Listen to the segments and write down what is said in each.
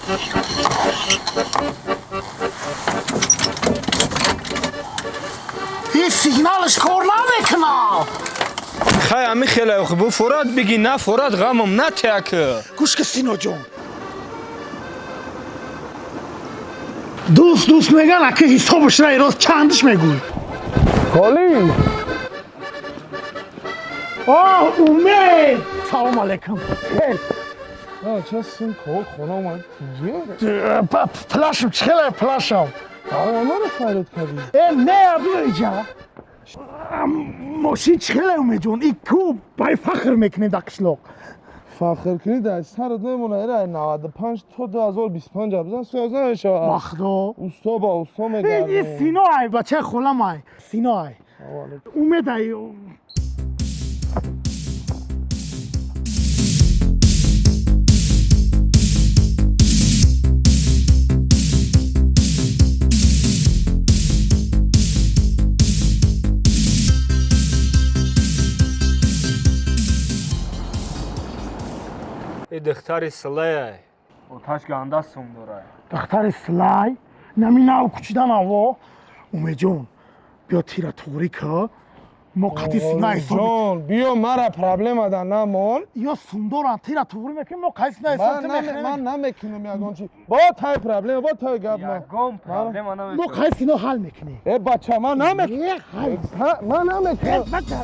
این سیگنالش کار نمیکنه. خیلی همی خیلی خوب فراد بگی نه فراد غمم نه تیک گوش که سینا جان دوست میگن که حسابش را ایراز چندش میگوی خالی امید سلام علیکم چه سین کار خونه اومد پلاشم چخیله پلاشم ما رو خیرت کردی نه بیا اینجا ماشین چخیله امید جان این کو بای فخر میکنی در قشلاق فخر کنی در سرت نمونه ایره 95 تا 2025 بزن سوازه میشه بخدا اوستا با اوستا میگردم این سینا ای بچه خولم ای سینا ای امید ای دختر سلای آتش گنده سوم داره دختر سلای نمینه کچیدن آوا امید جان بیا تیره توری که ما قطعی سینه حساب جان بیا مرا پرابلم ادا نمون یا سوندارن تیره توری میکنیم ما قطعی سینه حساب میکنیم من نمیکنم یگان چی با تای پرابلم با تای گپ ما یگان پرابلم ما قطعی سینه حل میکنیم ای بچه من نمیکنم من نمیکنم بچه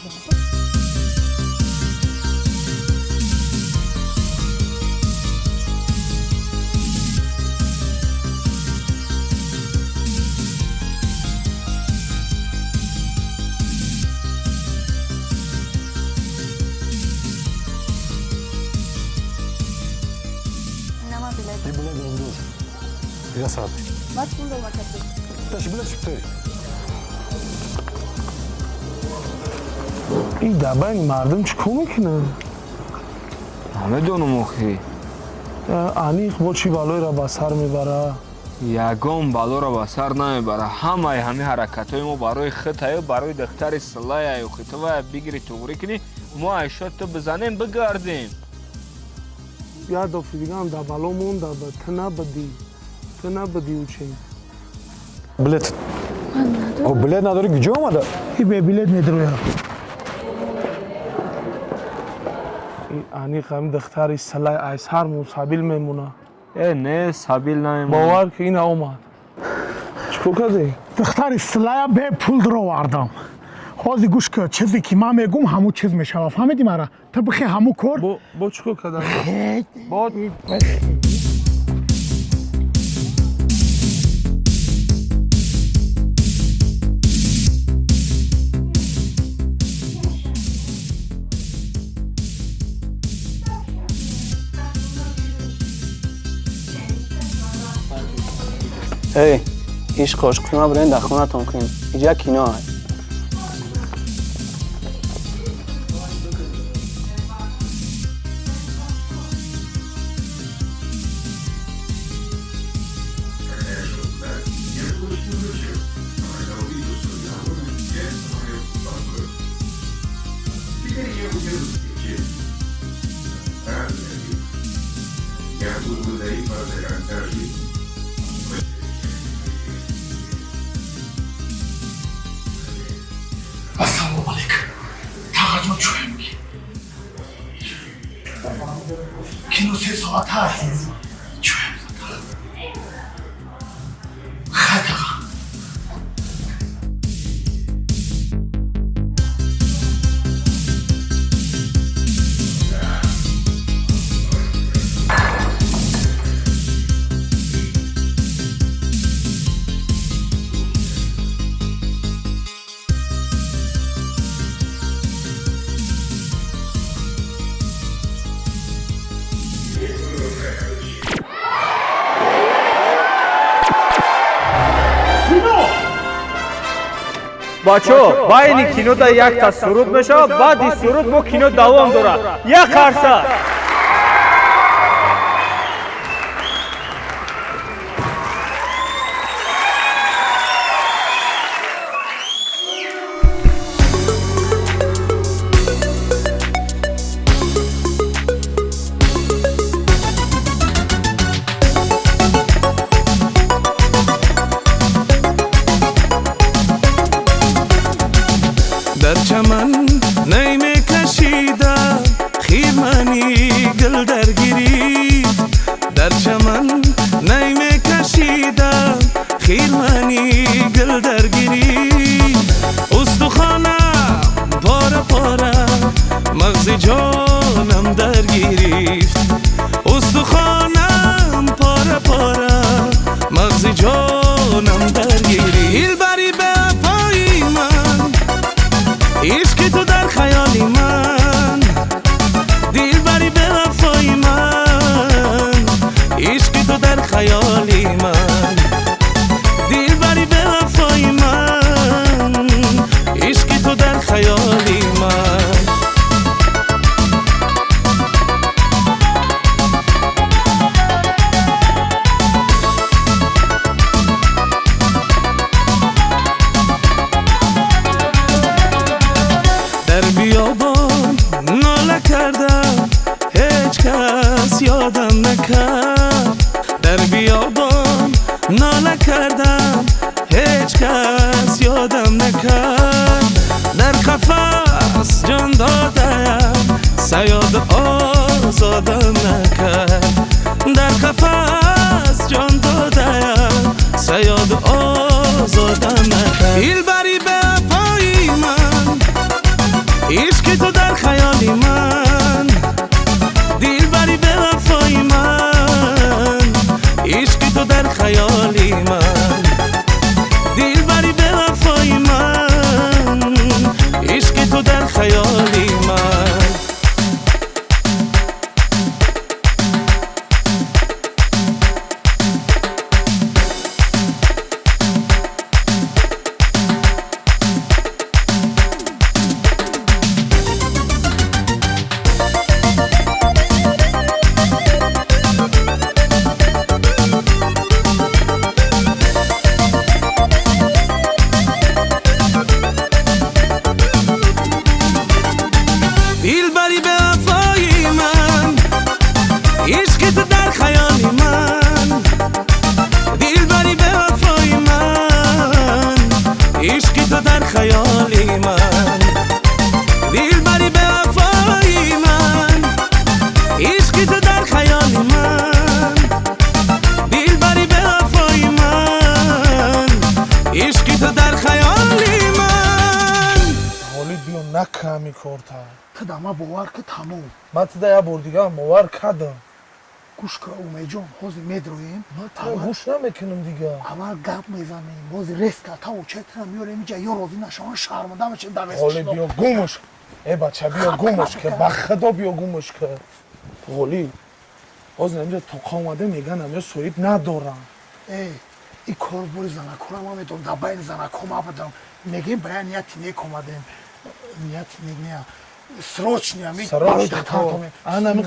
Ya sabe. Bak bunda vakati. Taş bile çıktı. این دبه این مردم چیکار میکنن؟ نمیدونم اخی انی اقبال چی بالای را به سر میبره؟ یگان بالا را به سر نمیبره همه حرکت های ما برای خطه برای دختر سلای و خطه بگیری توری کنی ما ایشات تو بزنیم بگردیم یه دفعه دیگه هم در بالا مونده تو نبدی او چی؟ Bilet. O bilet نداره gücü olmadı. این به بیلت میدروی انی قیم دختری سلای ایسهر مصابیل میمونه نه سابیل نمیمونه باور که این اومد چیکار کردی؟ دختری سلای به پول درو واردم حاضی گوش که چیزی که من میگم همون چیز میشه فهمیدی مرا؟ تو بخی همون کار؟ با چیکار کردن؟ با ای ایش خوشقیمه برین در خونه تون کنیم اینجا کینا هست السلام علیکم تاقا چوه میگی؟ کینو 3 ساعت هست چوه میگی؟ خیلی تاقا بچه با این کینو دا یک تا سرود میشه بعد این سرود با کینو دوام داره یک قرصه در خیالی من دلبری به وفای من عشق تو در خیالی من در بیابان ناله کردم هیچ کس یادم نکرد در بیابان ناله کردم هیچ کس یادم نکرد در قفس جان دادم صیاد آزادم نکرد در قفس جان دادم صیاد آزادم نکرد دلبری به وفای من عشق تو در خیالی من دلبری به وفای من عشق تو در خیالی من دلبری به وفای من عشق تو در خیالی من دلبری به وفای من عشق تو در خیالی من دلبری به وفای من عشق تو در خیالی من دلبری به وفای من عشق تو در خیالی من دلبری به وفای من عشق تو در خیالی من حالی بیا نکمی کارتا Ти да ма бовар ки тамом. من تدا یا بار دیگه موار کردم Гӯш ка умеҷон, ҳозир медроем. من گوش نمیکنم دیگه Аввал гап мезанем, бози резка таву четра миёрем инҷа ё розӣ нашавам шарманда мешем дар حالی بیا گمش بچه بیا گمش که بخدا بیا گمش که حالی باز نمیده توقع آمده میگن یا سوید ندارم ин корбори занакора ма медонам дар байни занакома будам мегем бая нияти нек омадем нияти нек нея срочния анами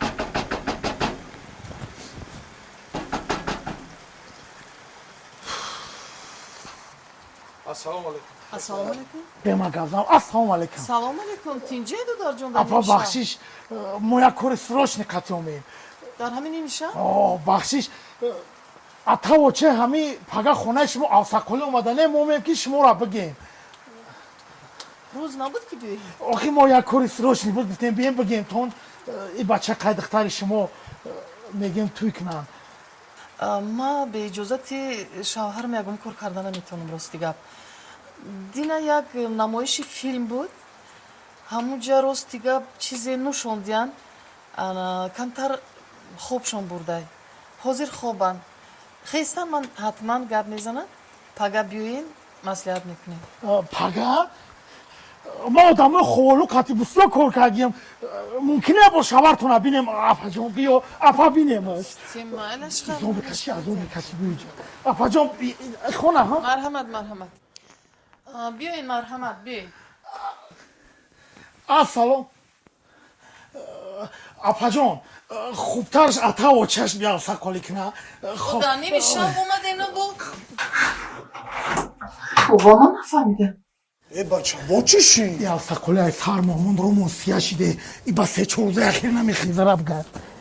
ассалому алейкум Assalomu alaykum. бема газам ассалому алейкум Assalomu alaykum. Tinjay Dudarjon апа бахшиш моя кори срочни қатиомем Dar hamin nimisham? бахшиш атаво че ҳами пага хонаи шумо авсақоли омадане мо меем ки шуморо бигем Roz nabud ki biyoyi. охи мо як кори срочни буд гуфтем бием бигем тон и бача қайдихтари шумо мегем туй кунанд Ma be иҷозати шавҳар ягон кор карда наметавонам рости гап. Дина як намоиши филм буд. Ҳамуҷа рости гап чизе нушондиян. Камтар хобшон бурдай. Ҳозир хобанд. Хестан ман ҳатман гап мезанам. Пага биёем, маслиҳат мекунем. пага мо одамои ховолуқати бисёр кор кардем мумкин е бо шавартона бинем апаҷон биё апа бинемаш азон бикаши биёҷа апаҷон хона Марҳамат, марҳамат. Биёин, марҳамат, биёин. ассалом апаҷон хубтарш атаво чашм биавсақолӣ кина Худа немишам омадем бо Бобома нафаҳмидам. бача бо чӣ ши биавсақолӣ ай сармомон ромон сия шиде и ба се чор рӯзи ахир намехезараб гад